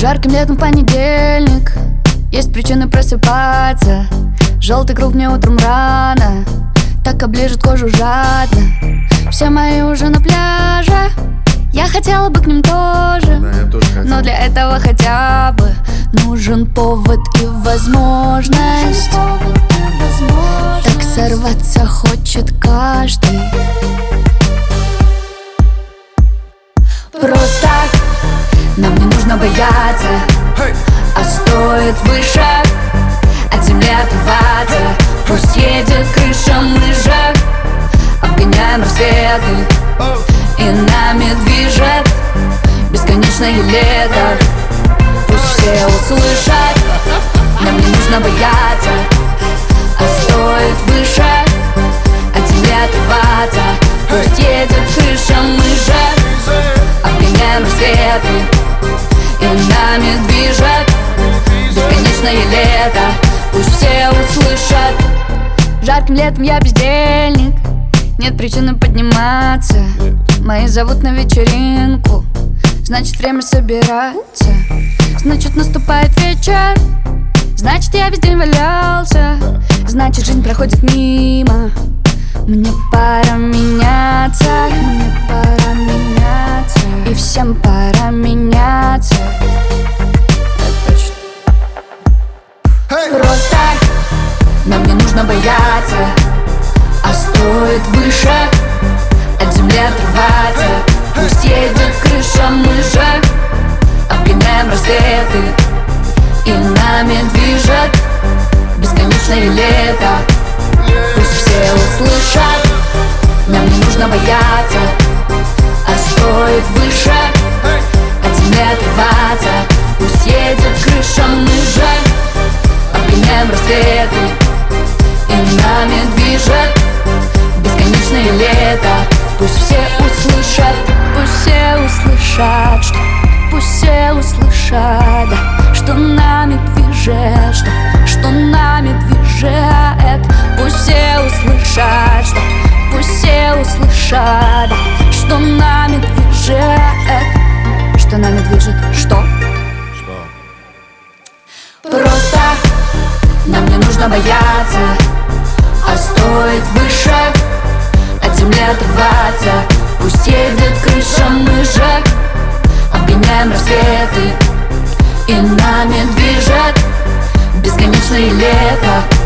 Жарким летом в понедельник есть причина просыпаться. Желтый круг мне утром рано так оближет кожу жадно. Все мои уже на пляже, я хотела бы к ним тоже, но для этого хотя бы нужен повод и возможность. Так сорваться хочет каждый. Просто нам не нужно бояться, а стоит выше от земли отрываться. Пусть едет крыша лыжа, обгоняем рассветы, и нами движет бесконечное лето. Пусть все услышат, нам не нужно бояться, а стоит выше от земли отрываться. Пусть едет крыша лыжа, обгоняем рассветы, и нами движет бесконечное лето. Пусть все услышат. Жарким летом я бездельник, нет причины подниматься. Мои зовут на вечеринку, значит время собираться. Значит наступает вечер, значит я весь день валялся. Значит жизнь проходит мимо, мне пора меняться. Мне пора меняться, и всем пора меняться. Просто нам не нужно бояться, а стоит выше от земли отрываться. Пусть едет крыша лыжа, обгоняем рассветы, и нами движет бесконечное лето. Пусть все услышат, нам не нужно бояться, а стоит выше от земли отрываться. Пусть едет крыша лыжа, обгоняем рассветы, и нами движет бесконечное лето. Пусть все услышат, пусть все услышат, пусть все услышат, что нами движет, что нами движет. Пусть все услышат, пусть все услышат, что нами движет, что нами движет, что? Просто нам не нужно бояться, а стоит выше от земли отрываться. Пусть едет крыша лыжа, обгоняем рассветы, и нами движет бесконечное лето.